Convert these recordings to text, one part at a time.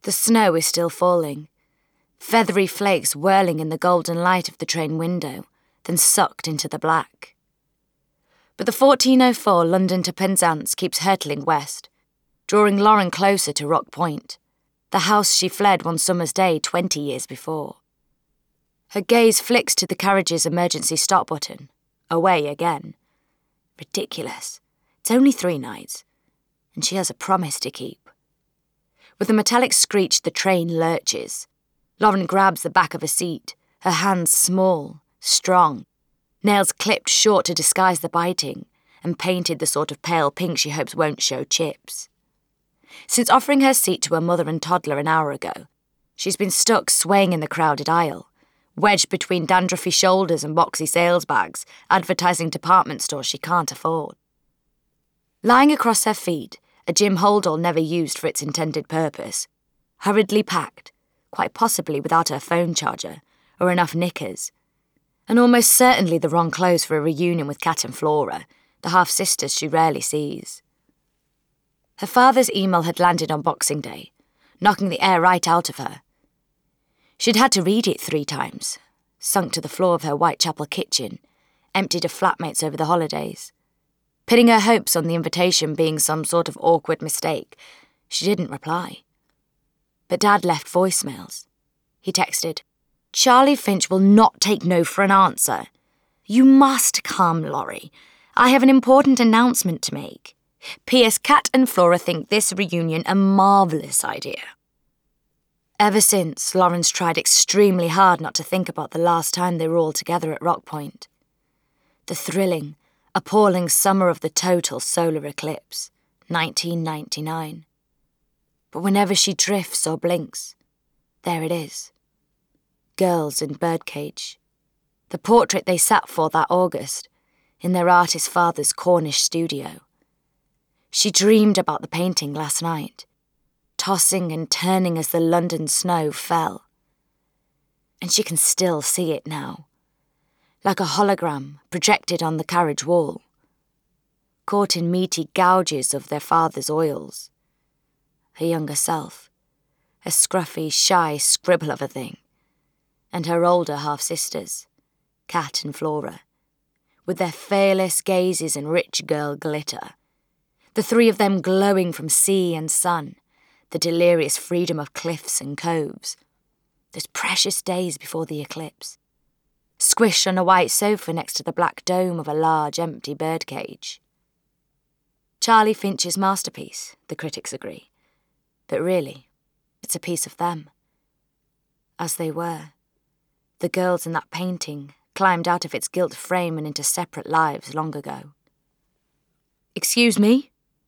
The snow is still falling, feathery flakes whirling in the golden light of the train window, then sucked into the black. But the 1404 London to Penzance keeps hurtling west, drawing Lauren closer to Rock Point, the house she fled one summer's day 20 years before. Her gaze flicks to the carriage's emergency stop button. Away again. Ridiculous. It's only 3 nights, and she has a promise to keep. With a metallic screech, the train lurches. Lauren grabs the back of a seat, her hands small, strong, nails clipped short to disguise the biting, and painted the sort of pale pink she hopes won't show chips. Since offering her seat to her mother and toddler an hour ago, she's been stuck swaying in the crowded aisle, wedged between dandruffy shoulders and boxy sales bags, advertising department stores she can't afford. Lying across her feet, a Jim Holdall never used for its intended purpose, hurriedly packed, quite possibly without her phone charger or enough knickers, and almost certainly the wrong clothes for a reunion with Kat and Flora, the half-sisters she rarely sees. Her father's email had landed on Boxing Day, knocking the air right out of her. She'd had to read it 3 times, sunk to the floor of her Whitechapel kitchen, emptied of flatmates over the holidays. Pinning her hopes on the invitation being some sort of awkward mistake, she didn't reply. But Dad left voicemails. He texted, "Charlie Finch will not take no for an answer. You must come, Laurie. I have an important announcement to make. P.S. Kat and Flora think this reunion a marvellous idea." Ever since, Lauren's tried extremely hard not to think about the last time they were all together at Rock Point. The thrilling, appalling summer of the total solar eclipse, 1999. But whenever she drifts or blinks, there it is. Girls in Birdcage. The portrait they sat for that August, in their artist father's Cornish studio. She dreamed about the painting last night, tossing and turning as the London snow fell. And she can still see it now, like a hologram projected on the carriage wall, caught in meaty gouges of their father's oils. Her younger self, a scruffy, shy scribble of a thing, and her older half-sisters, Kat and Flora, with their fearless gazes and rich girl glitter, the 3 of them glowing from sea and sun, the delirious freedom of cliffs and coves, those precious days before the eclipse, squished on a white sofa next to the black dome of a large, empty birdcage. Charlie Finch's masterpiece, the critics agree, but really, it's a piece of them. As they were, the girls in that painting climbed out of its gilt frame and into separate lives long ago. "Excuse me?"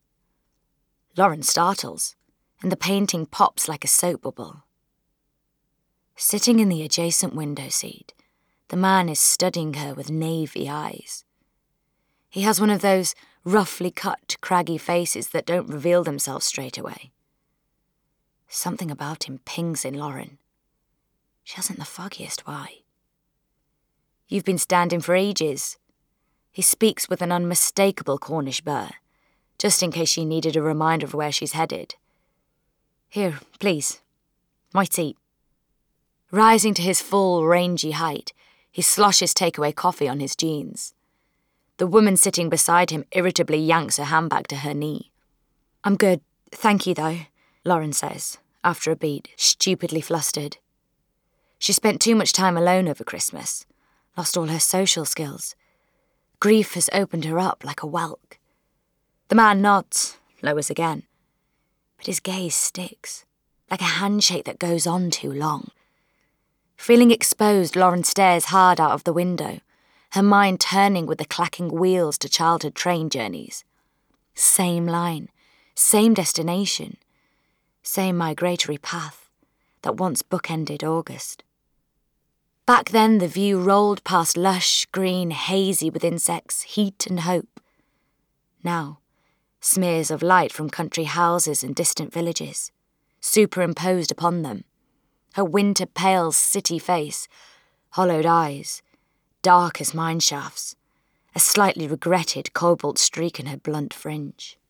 Lauren startles, and the painting pops like a soap bubble. Sitting in the adjacent window seat, the man is studying her with navy eyes. He has one of those roughly cut, craggy faces that don't reveal themselves straight away. Something about him pings in Lauren. She hasn't the foggiest why. "You've been standing for ages." He speaks with an unmistakable Cornish burr, just in case she needed a reminder of where she's headed. "Here, please. My seat." Rising to his full, rangy height, he sloshes takeaway coffee on his jeans. The woman sitting beside him irritably yanks her handbag to her knee. "I'm good, thank you, though," Lauren says, after a beat, stupidly flustered. She spent too much time alone over Christmas, lost all her social skills. Grief has opened her up like a whelk. The man nods, lowers again, but his gaze sticks, like a handshake that goes on too long. Feeling exposed, Lauren stares hard out of the window, her mind turning with the clacking wheels to childhood train journeys. Same line, same destination, same migratory path that once bookended August. Back then, the view rolled past lush, green, hazy with insects, heat and hope. Now, smears of light from country houses and distant villages, superimposed upon them. Her winter-pale city face, hollowed eyes, dark as mine shafts, a slightly regretted cobalt streak in her blunt fringe.